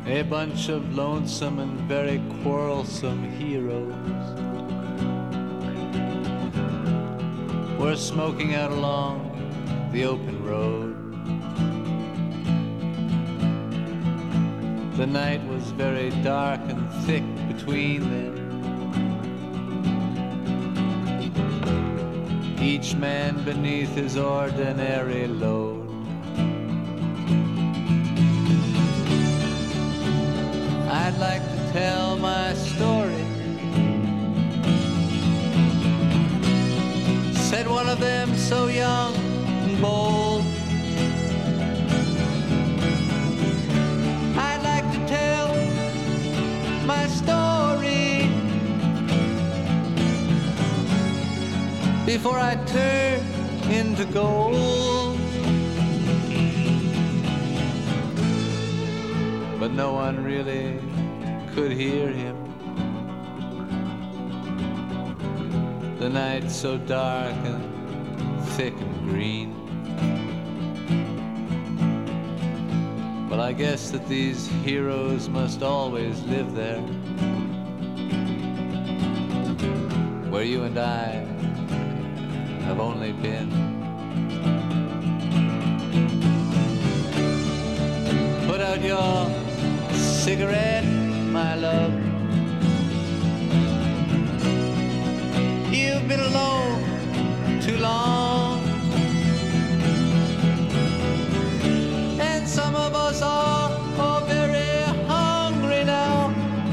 A bunch of lonesome and very quarrelsome heroes were smoking out along the open road. The night was very dark and thick between them. Each man beneath his ordinary load. I'd like to tell my story, said one of them so young and bold. I'd like to tell my story before I turn into gold. But no one really could hear him. The night so dark and thick and green. Well, I guess that these heroes must always live there, where you and I have only been. Put out your cigarette, my love. You've been alone too long, and some of us are very hungry now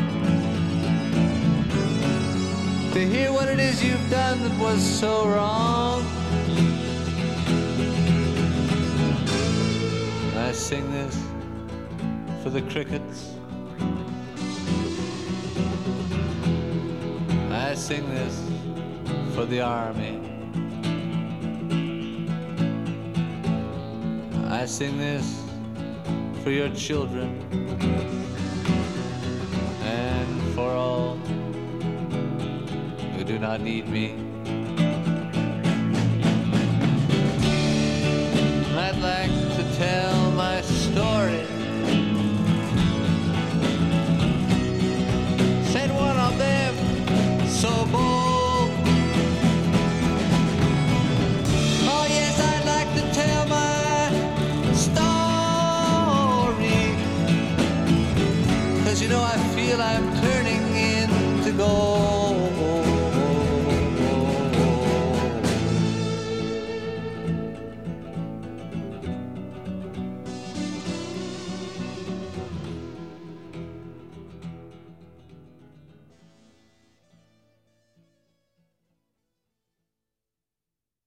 to hear what it is you've done that was so wrong. I sing this for the crickets. I sing this for the army. I sing this for your children and for all who do not need me.